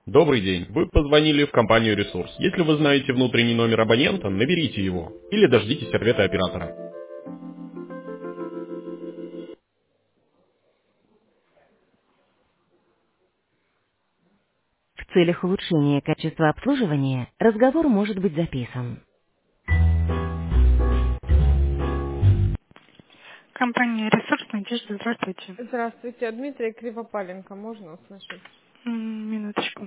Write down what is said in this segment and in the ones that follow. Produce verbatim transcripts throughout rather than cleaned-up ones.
Добрый день. Вы позвонили в компанию «Ресурс». Если вы знаете внутренний номер абонента, наберите его. Или дождитесь ответа оператора. В целях улучшения качества обслуживания разговор может быть записан. Компания «Ресурс», Надежда, здравствуйте. Здравствуйте, Дмитрий Кривопаленко, можно услышать? М, Минуточку.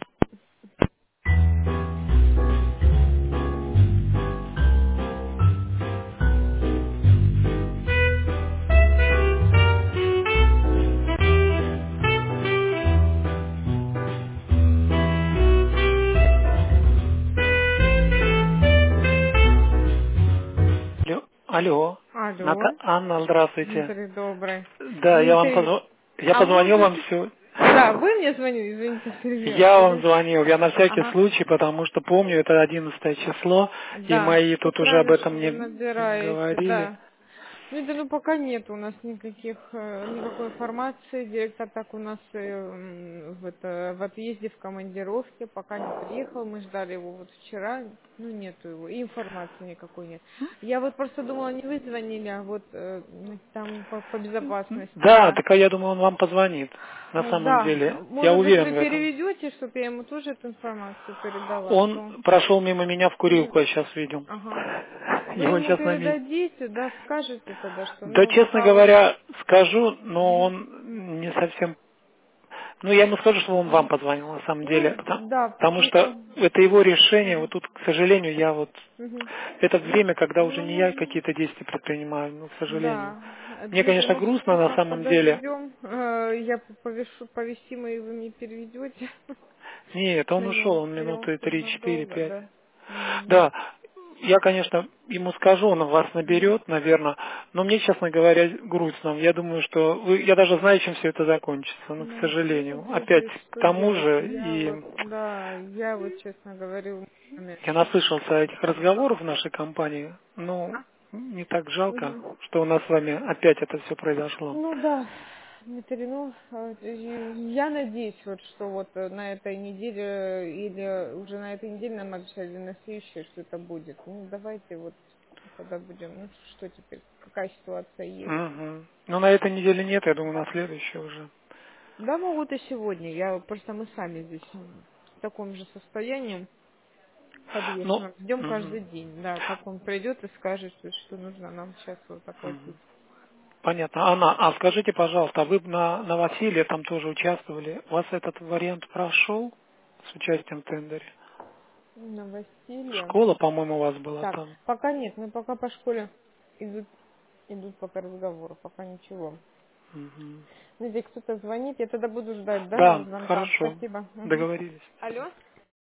Алло, алло. Алло, Ната- Анна, здравствуйте. Дмитрий, добрый. Да, я вам Дмитрий, позв... я а позвонил можно... вам с- все. Да, вы мне звонили, извините, перебила. Я вам Подожди. звонил, я на всякий Ага, случай, потому что помню, это одиннадцатое число, и да, мои с тут уже утра об на этом что-то мне набираете, говорили. да. Ну, да, ну, пока нет у нас никаких, э, никакой информации. Директор так у нас э, м, в, это, в отъезде, в командировке, пока не приехал. Мы ждали его вот вчера, ну, нету его, и информации никакой нет. Я вот просто думала, не вы звонили, а вот э, ну, там по, по безопасности, Да, да. так а я думаю, он вам позвонит. На Э, самом Да, деле, я может быть, уверен вы в этом. переведете, чтобы я ему тоже эту информацию передала, а Он то... прошел мимо меня в Мгм. курилку, я сейчас видел. Ага. Вы Его ему сейчас на месте. передадите, да, скажете тогда, что, Да, ну, честно пока вот... говоря, скажу, но Мгм. он не совсем... Ну, я ему скажу, что он вам Мгм. позвонил, на самом деле. Ну, Потому, да, потому потому что что... это его решение. Вот Мгм. тут, к сожалению, я вот... Мгм. Это время, когда уже Ну, не я можно... какие-то действия предпринимаю, ну, к сожалению. Да, Э, Мне, Дмитрий, конечно, может, грустно на пока самом деле. подождем, э, я п- повешу, повестим, и вы мне переведете Нет, на он ушел, него, он или он минуты тут три, четыре, надолго, пять. да? Мгм. Да, я, конечно, ему скажу, он вас Мгм. наберет, наверное, но мне, честно говоря, грустно. Я думаю, что вы, я даже знаю, чем все это закончится, но, к Ну, ну, сожалению. Опять Дмитрий, к что тому делать? же, Я и вот, да, я вот, честно говорю, я наслышался этих разговоров в нашей компании, ну, не так жалко, Мгм. что у нас с вами опять это все произошло. Ну да, Дмитрий, ну, э, я надеюсь, вот, что вот э, на этой неделе или уже на этой неделе нам обещали, или на следующей, что это будет. Ну, давайте вот тогда будем, ну, что теперь, какая ситуация есть. Угу. Ну, на этой неделе нет, я думаю, на следующей уже. Да, могут и сегодня, я просто мы сами здесь в таком же состоянии Ну, подвешенном. Ждем мгм, каждый день, да, как он придет и скажет, что что нужно нам сейчас вот мгм. оплатить. Понятно. Анна, а скажите, пожалуйста, а вы б на новоселье там тоже участвовали? У вас этот вариант прошел с участием в тендере? На Василия. Школа, по-моему, у вас была Так, там. пока нет, мы пока по школе идут, идут пока разговоры, пока ничего. Мгм. Ну, здесь кто-то звонит, я тогда буду ждать, да, его Да, звонка. хорошо. Спасибо. Мгм. Договорились. Алло? Спасибо.